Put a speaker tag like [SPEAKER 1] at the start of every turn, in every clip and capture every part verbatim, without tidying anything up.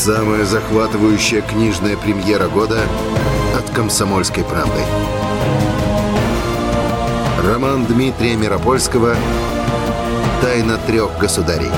[SPEAKER 1] Самая захватывающая книжная премьера года от «Комсомольской правды». Роман Дмитрия Миропольского «Тайна трех государей».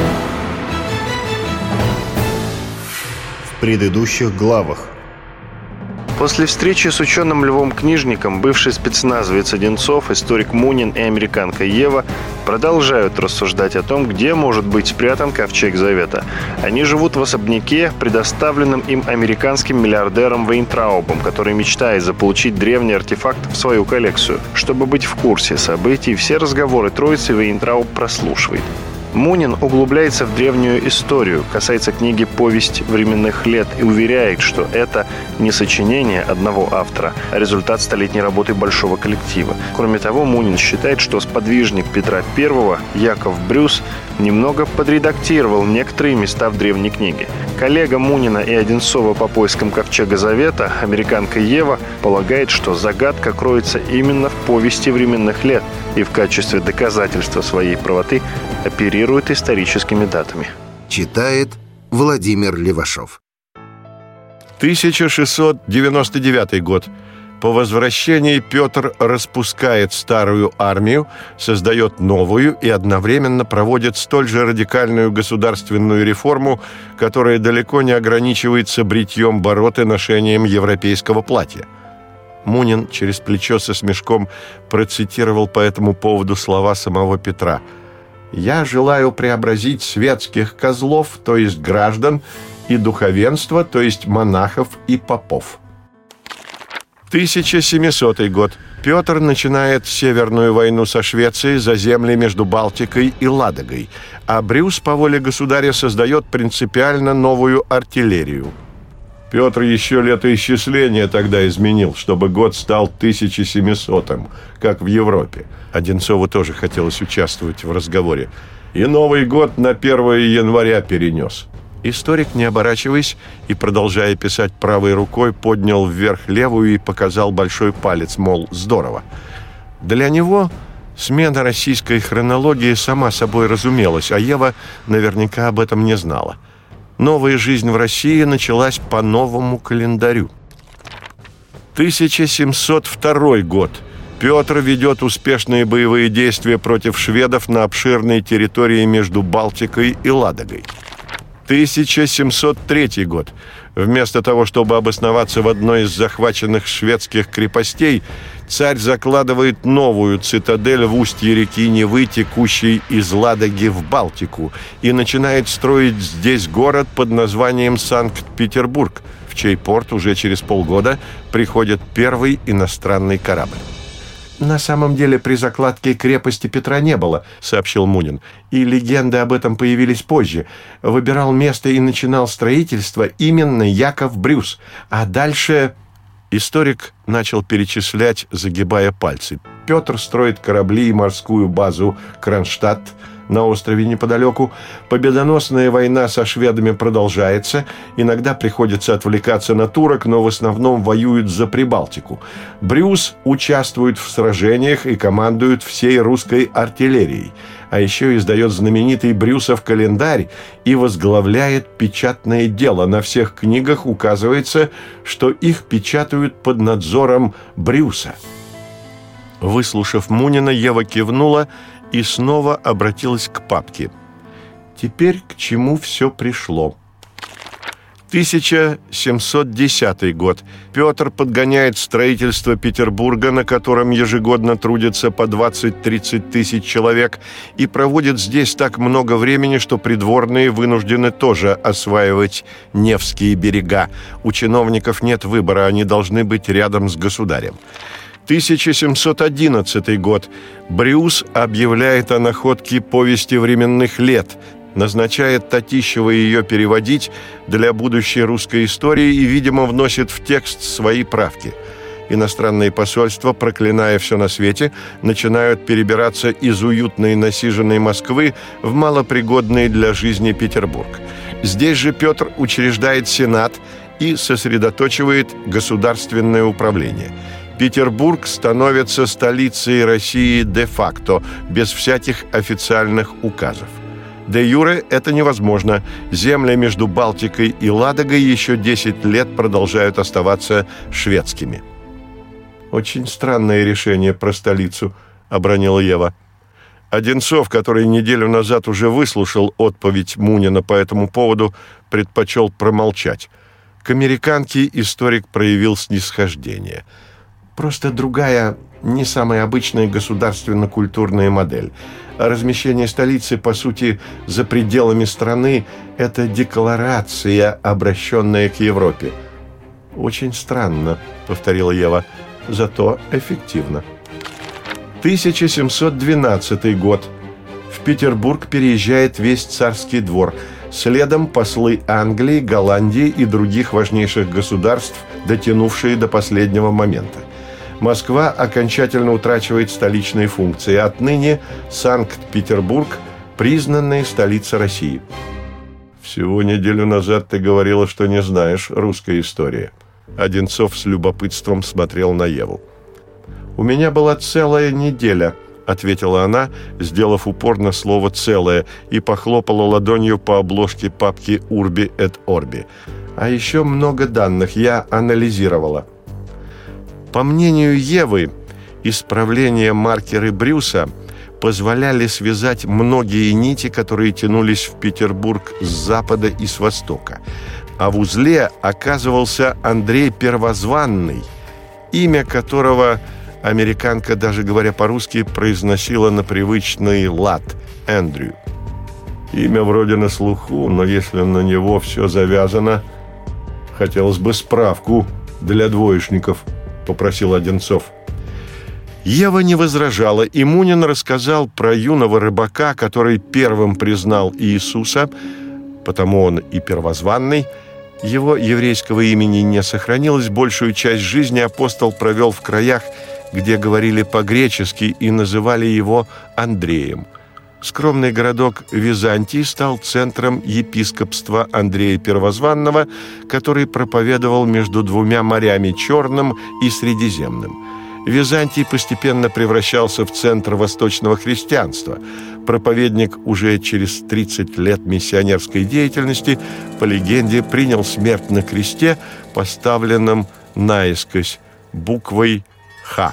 [SPEAKER 2] В предыдущих главах.
[SPEAKER 3] После встречи с ученым Львом-книжником бывший спецназовец Одинцов, историк Мунин и американка Ева продолжают рассуждать о том, где может быть спрятан Ковчег Завета. Они живут в особняке, предоставленном им американским миллиардером Вейнтраубом, который мечтает заполучить древний артефакт в свою коллекцию. Чтобы быть в курсе событий, все разговоры троицы Вейнтрауб прослушивает. Мунин углубляется в древнюю историю, касается книги «Повесть временных лет» и уверяет, что это не сочинение одного автора, а результат столетней работы большого коллектива. Кроме того, Мунин считает, что сподвижник Петра Первого, Яков Брюс, немного подредактировал некоторые места в древней книге. Коллега Мунина и Одинцова по поискам Ковчега Завета, американка Ева, полагает, что загадка кроется именно в «Повести временных лет» и в качестве доказательства своей правоты оперирует историческими датами.
[SPEAKER 1] Читает Владимир Левашов.
[SPEAKER 4] тысяча шестьсот девяносто девятый год. По возвращении Петр распускает старую армию, создает новую и одновременно проводит столь же радикальную государственную реформу, которая далеко не ограничивается бритьем бород и ношением европейского платья. Мунин через плечо со смешком процитировал по этому поводу слова самого Петра. «Я желаю преобразить светских козлов, то есть граждан, и духовенство, то есть монахов и попов». тысяча семисотый год. Петр начинает Северную войну со Швецией за земли между Балтикой и Ладогой, а Брюс по воле государя создает принципиально новую артиллерию. Петр еще летоисчисление тогда изменил, чтобы год стал тысяча семисотым, как в Европе. Одинцову тоже хотелось участвовать в разговоре. И Новый год на первое января перенес. Историк, не оборачиваясь и продолжая писать правой рукой, поднял вверх левую и показал большой палец, мол, здорово. Для него смена российской хронологии сама собой разумелась, а Ева наверняка об этом не знала. Новая жизнь в России началась по новому календарю. тысяча семьсот второй год. Петр ведет успешные боевые действия против шведов на обширной территории между Балтикой и Ладогой. тысяча семьсот третий год. Вместо того, чтобы обосноваться в одной из захваченных шведских крепостей, царь закладывает новую цитадель в устье реки Невы, текущей из Ладоги в Балтику, и начинает строить здесь город под названием Санкт-Петербург, в чей порт уже через полгода приходит первый иностранный корабль. «На самом деле при закладке крепости Петра не было», — сообщил Мунин. «И легенды об этом появились позже. Выбирал место и начинал строительство именно Яков Брюс. А дальше...» Историк начал перечислять, загибая пальцы. Петр строит корабли и морскую базу Кронштадт на острове неподалеку. Победоносная война со шведами продолжается. Иногда приходится отвлекаться на турок, но в основном воюют за Прибалтику. Брюс участвует в сражениях и командует всей русской артиллерией. А еще издает знаменитый Брюсов календарь и возглавляет печатное дело. На всех книгах указывается, что их печатают под надзором Брюса. Выслушав Мунина, Ева кивнула и снова обратилась к папке. Теперь к чему все пришло? тысяча семьсот десятый год. Петр подгоняет строительство Петербурга, на котором ежегодно трудится по двадцать-тридцать тысяч человек, и проводит здесь так много времени, что придворные вынуждены тоже осваивать Невские берега. У чиновников нет выбора, они должны быть рядом с государем. тысяча семьсот одиннадцатый год. Брюс объявляет о находке «Повести временных лет», назначает Татищева ее переводить для будущей русской истории и, видимо, вносит в текст свои правки. Иностранные посольства, проклиная все на свете, начинают перебираться из уютной насиженной Москвы в малопригодный для жизни Петербург. Здесь же Петр учреждает Сенат и сосредоточивает государственное управление. Петербург становится столицей России де-факто, без всяких официальных указов. Де юре это невозможно. Земли между Балтикой и Ладогой еще десять лет продолжают оставаться шведскими. «Очень странное решение про столицу», — обронила Ева. Одинцов, который неделю назад уже выслушал отповедь Мунина по этому поводу, предпочел промолчать. К американке историк проявил снисхождение. Просто другая, не самая обычная государственно-культурная модель. А размещение столицы, по сути, за пределами страны – это декларация, обращенная к Европе. «Очень странно», – повторила Ева, – «зато эффективно». тысяча семьсот двенадцатый год. В Петербург переезжает весь царский двор. Следом послы Англии, Голландии и других важнейших государств, дотянувшие до последнего момента. Москва окончательно утрачивает столичные функции. Отныне Санкт-Петербург – признанная столица России. «Всего неделю назад ты говорила, что не знаешь русской истории». Одинцов с любопытством смотрел на Еву. «У меня была целая неделя», — ответила она, сделав упор на слово «целое», и похлопала ладонью по обложке папки «Урби эт Орби». «А еще много данных я анализировала». По мнению Евы, исправления маркеры Брюса позволяли связать многие нити, которые тянулись в Петербург с запада и с востока. А в узле оказывался Андрей Первозванный, имя которого американка, даже говоря по-русски, произносила на привычный лад – Эндрю. Имя вроде на слуху, но если на него все завязано, хотелось бы справку для двоечников, попросил Одинцов. Ева не возражала, и Мунин рассказал про юного рыбака, который первым признал Иисуса, потому он и первозванный. Его еврейского имени не сохранилось, большую часть жизни апостол провел в краях, где говорили по-гречески и называли его Андреем. Скромный городок Византий стал центром епископства Андрея Первозванного, который проповедовал между двумя морями, Черным и Средиземным. Византий постепенно превращался в центр восточного христианства. Проповедник уже через тридцать лет миссионерской деятельности, по легенде, принял смерть на кресте, поставленном наискось буквой «Х».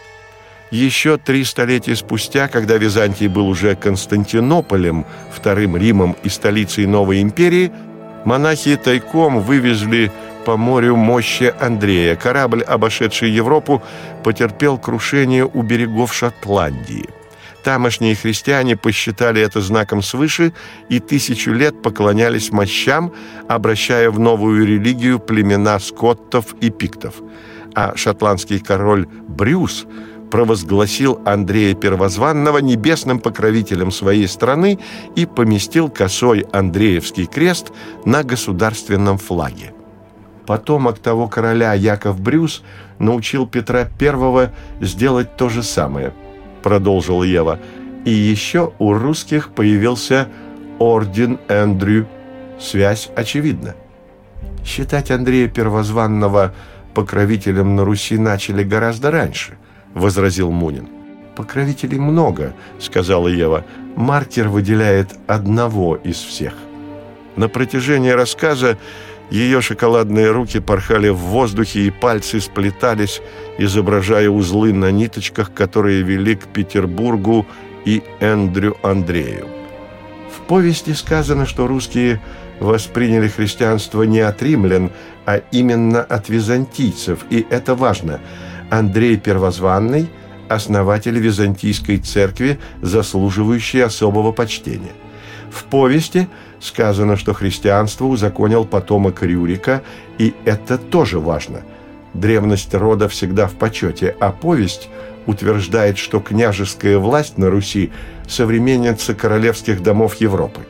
[SPEAKER 4] Еще три столетия спустя, когда Византий был уже Константинополем, Вторым Римом и столицей новой империи, монахи тайком вывезли по морю мощи Андрея. Корабль, обошедший Европу, потерпел крушение у берегов Шотландии. Тамошние христиане посчитали это знаком свыше и тысячу лет поклонялись мощам, обращая в новую религию племена скоттов и пиктов. А шотландский король Брюс провозгласил Андрея Первозванного небесным покровителем своей страны и поместил косой Андреевский крест на государственном флаге. Потомок того короля Яков Брюс научил Петра Первого сделать то же самое, продолжила Ева. И еще у русских появился орден Эндрю. Связь очевидна. Считать Андрея Первозванного покровителем на Руси начали гораздо раньше, возразил Мунин. «Покровителей много», — сказала Ева. «Маркер выделяет одного из всех». На протяжении рассказа ее шоколадные руки порхали в воздухе, и пальцы сплетались, изображая узлы на ниточках, которые вели к Петербургу и Эндрю Андрею. В повести сказано, что русские восприняли христианство не от римлян, а именно от византийцев, и это важно. Андрей Первозванный – основатель византийской церкви, заслуживающий особого почтения. В повести сказано, что христианство узаконил потомок Рюрика, и это тоже важно. Древность рода всегда в почете, а повесть утверждает, что княжеская власть на Руси – современница королевских домов Европы.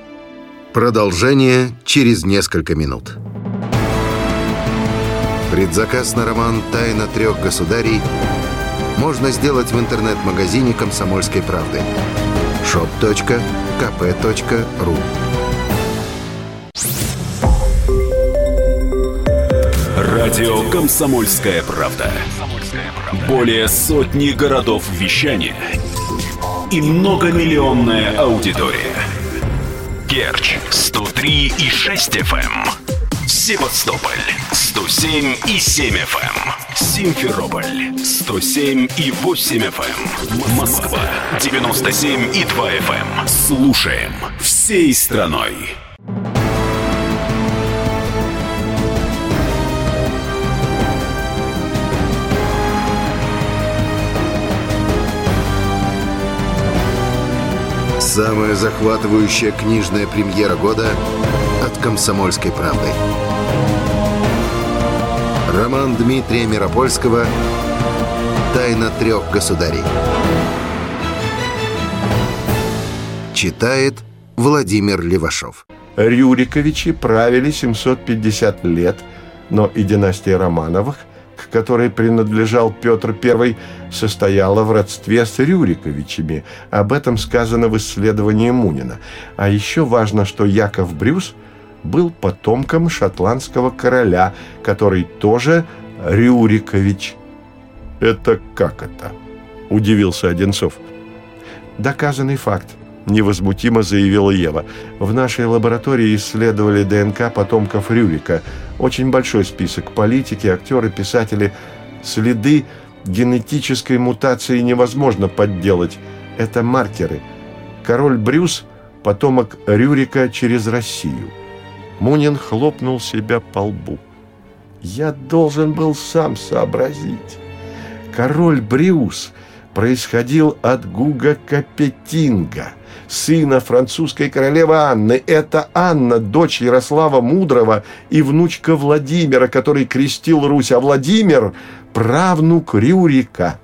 [SPEAKER 1] Продолжение через несколько минут. Предзаказ на роман «Тайна трех государей» можно сделать в интернет-магазине «Комсомольской правды» шоп точка ка пэ точка ру.
[SPEAKER 2] Радио «Комсомольская правда». Более сотни городов вещания и многомиллионная аудитория. Керчь сто три и шесть эф эм, Севастополь сто семь и семь эф эм, Симферополь сто семь и восемь эф эм, Москва девяносто семь и два эф эм. Слушаем всей страной.
[SPEAKER 1] Самая захватывающая книжная премьера года от «Комсомольской правды». Роман Дмитрия Миропольского «Тайна трех государей». Читает Владимир Левашов.
[SPEAKER 4] Рюриковичи правили семьсот пятьдесят лет, но и династия Романовых, к которой принадлежал Петр Первый, состояла в родстве с Рюриковичами. Об этом сказано в исследовании Мунина. А еще важно, что Яков Брюс был потомком шотландского короля, который тоже Рюрикович. «Это как это?» – удивился Одинцов. «Доказанный факт», – невозмутимо заявила Ева. «В нашей лаборатории исследовали ДНК потомков Рюрика. Очень большой список: политики, актеры, писатели. Следы генетической мутации невозможно подделать. Это маркеры. Король Брюс – потомок Рюрика через Россию». Мунин хлопнул себя по лбу. «Я должен был сам сообразить. Король Брюс происходил от Гуга Капетинга, сына французской королевы Анны. Это Анна, дочь Ярослава Мудрого и внучка Владимира, который крестил Русь, а Владимир – правнук Рюрика».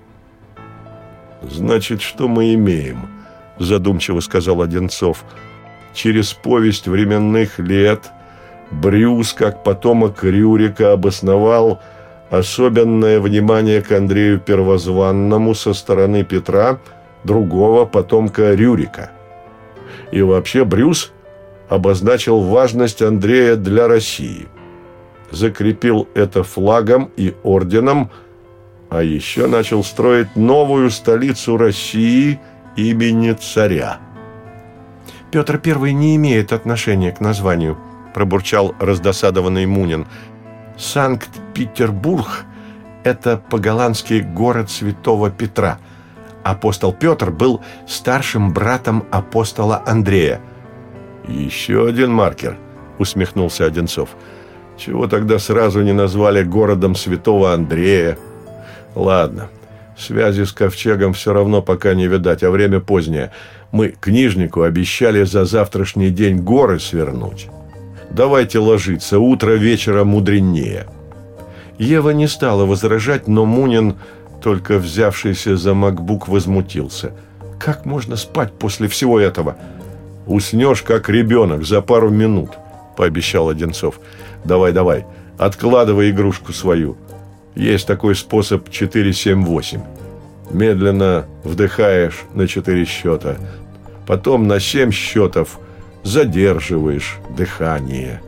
[SPEAKER 4] «Значит, что мы имеем?» – задумчиво сказал Одинцов. «Через повесть временных лет Брюс, как потомок Рюрика, обосновал особенное внимание к Андрею Первозванному со стороны Петра, другого потомка Рюрика. И вообще Брюс обозначил важность Андрея для России, закрепил это флагом и орденом, а еще начал строить новую столицу России имени царя». «Петр Первый не имеет отношения к названию», – пробурчал раздосадованный Мунин. «Санкт-Петербург – это по-голландски город святого Петра. Апостол Петр был старшим братом апостола Андрея». «Еще один маркер», – усмехнулся Одинцов. «Чего тогда сразу не назвали городом святого Андрея? Ладно, связи с ковчегом все равно пока не видать, а время позднее. Мы книжнику обещали за завтрашний день горы свернуть. Давайте ложиться, утро вечера мудренее». Ева не стала возражать, но Мунин, только взявшийся за макбук, возмутился. «Как можно спать после всего этого?» «Уснешь, как ребенок, за пару минут», – пообещал Одинцов. «Давай, давай, откладывай игрушку свою. Есть такой способ четыре семь восемь. Медленно вдыхаешь на четыре счета, потом на семь счетов задерживаешь дыхание».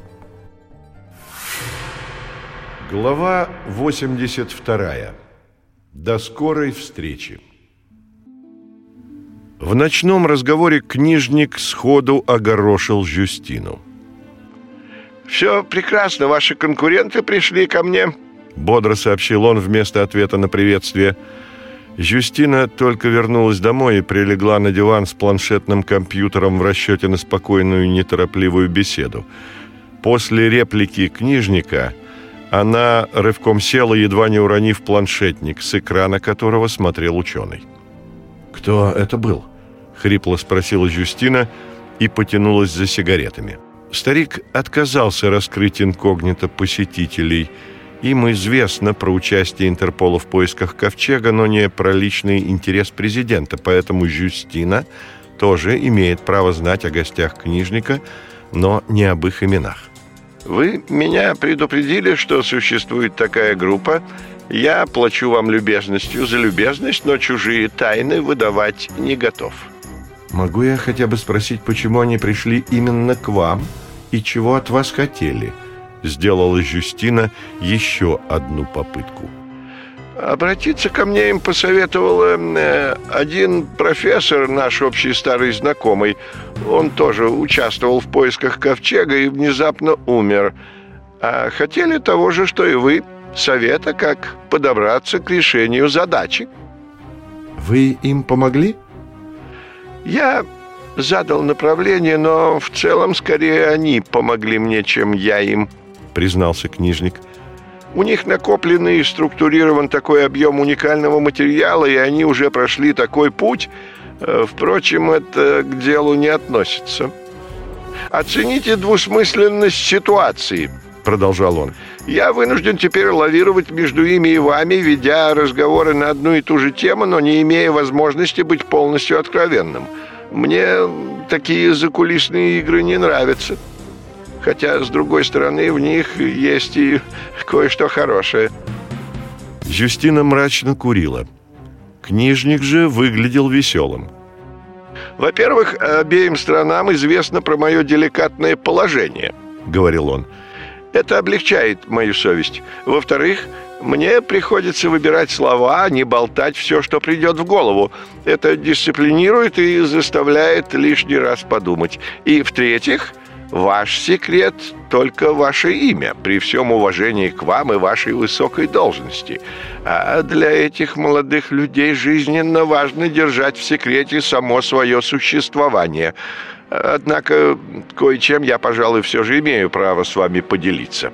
[SPEAKER 4] Глава восемьдесят вторая. До скорой встречи. В ночном разговоре книжник сходу огорошил Жюстину.
[SPEAKER 5] «Все прекрасно, ваши конкуренты пришли ко мне»,
[SPEAKER 4] — бодро сообщил он вместо ответа на приветствие. Жюстина только вернулась домой и прилегла на диван с планшетным компьютером в расчете на спокойную, неторопливую беседу. После реплики книжника она рывком села, едва не уронив планшетник, с экрана которого смотрел ученый. «Кто это был?» — хрипло спросила Жюстина и потянулась за сигаретами. Старик отказался раскрыть инкогнито посетителей. Им известно про участие Интерпола в поисках ковчега, но не про личный интерес президента, поэтому Жюстина тоже имеет право знать о гостях книжника, но не об их именах.
[SPEAKER 5] «Вы меня предупредили, что существует такая группа. Я плачу вам любезностью за любезность, но чужие тайны выдавать не готов».
[SPEAKER 4] «Могу я хотя бы спросить, почему они пришли именно к вам и чего от вас хотели?» Сделала Жюстина еще одну попытку.
[SPEAKER 5] Обратиться ко мне им посоветовал э, один профессор, наш общий старый знакомый. Он тоже участвовал в поисках ковчега и внезапно умер. А хотели того же, что и вы, совета, как подобраться к решению задачи.
[SPEAKER 4] Вы им помогли?
[SPEAKER 5] Я задал направление, но в целом скорее они помогли мне, чем я им,
[SPEAKER 4] признался книжник.
[SPEAKER 5] У них накопленный и структурирован такой объем уникального материала, и они уже прошли такой путь. Впрочем, это к делу не относится. «Оцените двусмысленность ситуации», — продолжал он. «Я вынужден теперь лавировать между ими и вами, ведя разговоры на одну и ту же тему, но не имея возможности быть полностью откровенным. Мне такие закулисные игры не нравятся. Хотя, с другой стороны, в них есть и кое-что хорошее».
[SPEAKER 4] Жюстина мрачно курила. Книжник же выглядел веселым.
[SPEAKER 5] «Во-первых, обеим сторонам известно про мое деликатное положение», — говорил он. «Это облегчает мою совесть. Во-вторых, мне приходится выбирать слова, а не болтать все, что придет в голову. Это дисциплинирует и заставляет лишний раз подумать. И в-третьих, ваш секрет — только ваше имя, при всем уважении к вам и вашей высокой должности. А для этих молодых людей жизненно важно держать в секрете само свое существование. Однако кое-чем я, пожалуй, все же имею право с вами поделиться».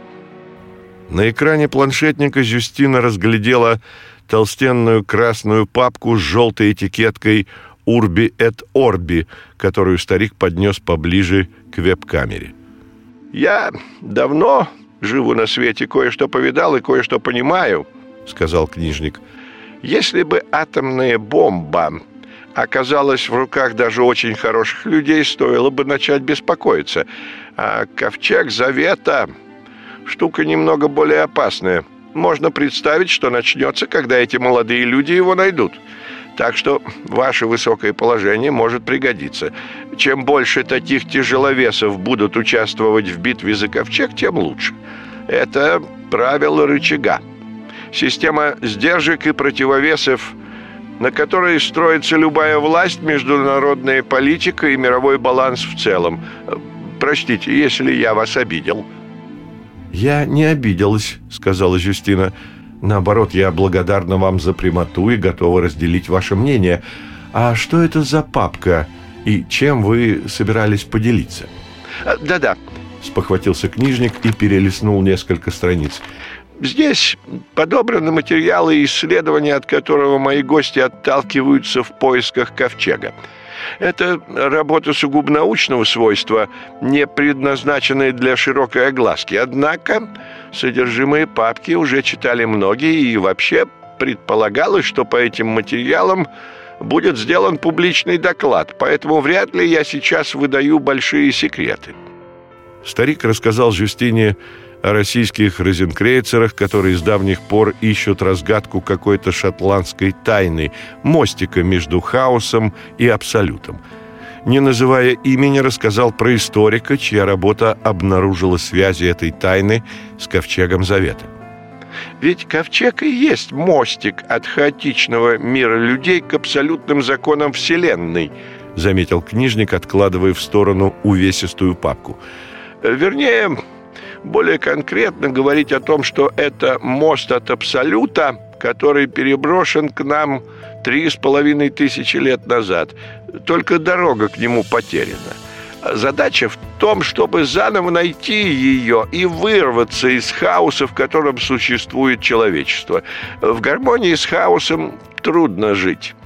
[SPEAKER 4] На экране планшетника Жюстина разглядела толстенную красную папку с желтой этикеткой «Урби эт Орби», которую старик поднес поближе к веб-камере.
[SPEAKER 5] «Я давно живу на свете, кое-что повидал и кое-что понимаю», — сказал книжник. «Если бы атомная бомба оказалась в руках даже очень хороших людей, стоило бы начать беспокоиться. А ковчег Завета — штука немного более опасная. Можно представить, что начнется, когда эти молодые люди его найдут. Так что ваше высокое положение может пригодиться. Чем больше таких тяжеловесов будут участвовать в битве за ковчег, тем лучше. Это правило рычага. Система сдержек и противовесов, на которой строится любая власть, международная политика и мировой баланс в целом. Простите, если я вас обидел».
[SPEAKER 4] «Я не обиделась», — сказала Жюстина. «Наоборот, я благодарна вам за прямоту и готова разделить ваше мнение. А что это за папка и чем вы собирались поделиться?»
[SPEAKER 5] «Да-да»,
[SPEAKER 4] — спохватился книжник и перелистнул несколько страниц.
[SPEAKER 5] «Здесь подобраны материалы и исследования, от которого мои гости отталкиваются в поисках ковчега. Это работа сугубо научного свойства, не предназначенная для широкой огласки. Однако содержимое папки уже читали многие, и вообще предполагалось, что по этим материалам будет сделан публичный доклад, поэтому вряд ли я сейчас выдаю большие секреты».
[SPEAKER 4] Старик рассказал Жюстине о российских розенкрейцерах, которые с давних пор ищут разгадку какой-то шотландской тайны, мостика между хаосом и абсолютом. Не называя имени, рассказал про историка, чья работа обнаружила связи этой тайны с ковчегом Завета.
[SPEAKER 5] «Ведь ковчег и есть мостик от хаотичного мира людей к абсолютным законам Вселенной», — заметил книжник, откладывая в сторону увесистую папку. «Вернее, более конкретно говорить о том, что это мост от абсолюта, который переброшен к нам три с половиной тысячи лет назад. Только дорога к нему потеряна. Задача в том, чтобы заново найти ее и вырваться из хаоса, в котором существует человечество. В гармонии с хаосом трудно жить».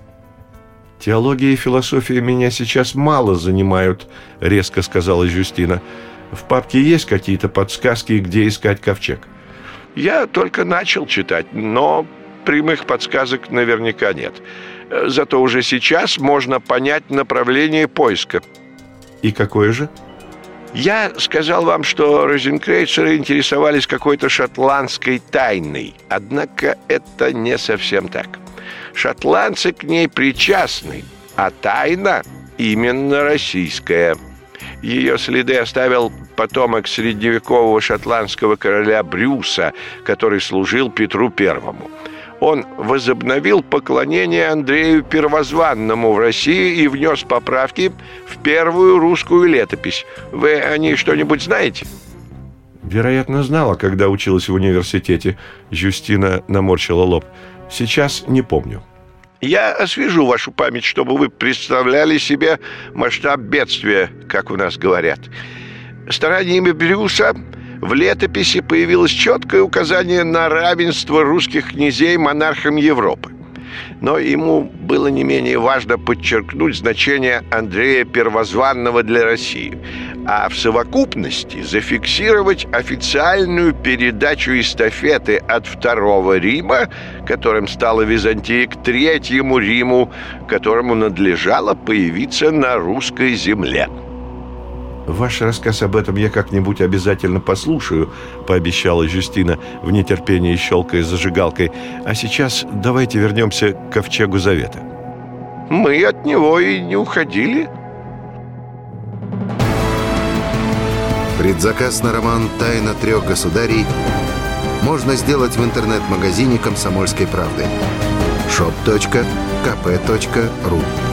[SPEAKER 4] «Теология и философия меня сейчас мало занимают», — резко сказала Жюстина. «В папке есть какие-то подсказки, где искать ковчег?»
[SPEAKER 5] «Я только начал читать, но прямых подсказок наверняка нет. Зато уже сейчас можно понять направление поиска».
[SPEAKER 4] «И какое же?»
[SPEAKER 5] «Я сказал вам, что розенкрейцеры интересовались какой-то шотландской тайной. Однако это не совсем так. Шотландцы к ней причастны, а тайна именно российская. Ее следы оставил потомок средневекового шотландского короля Брюса, который служил Петру Первому. Он возобновил поклонение Андрею Первозванному в России и внес поправки в первую русскую летопись. Вы о ней что-нибудь знаете?
[SPEAKER 4] Вероятно, знала, когда училась в университете. Жюстина наморщила лоб. Сейчас не помню.
[SPEAKER 5] Я освежу вашу память, чтобы вы представляли себе масштаб бедствия, как у нас говорят. Стараниями Брюса в летописи появилось четкое указание на равенство русских князей монархам Европы. Но ему было не менее важно подчеркнуть значение Андрея Первозванного для России, а в совокупности зафиксировать официальную передачу эстафеты от Второго Рима, которым стала Византия, к Третьему Риму, которому надлежало появиться на русской земле.
[SPEAKER 4] «Ваш рассказ об этом я как-нибудь обязательно послушаю», — пообещала Жюстина, в нетерпении щелкая зажигалкой. «А сейчас давайте вернемся к Ковчегу Завета».
[SPEAKER 5] Мы от него и не уходили.
[SPEAKER 1] Предзаказ на роман «Тайна трех государей» можно сделать в интернет-магазине «Комсомольской правды» шоп точка ка пэ точка ру.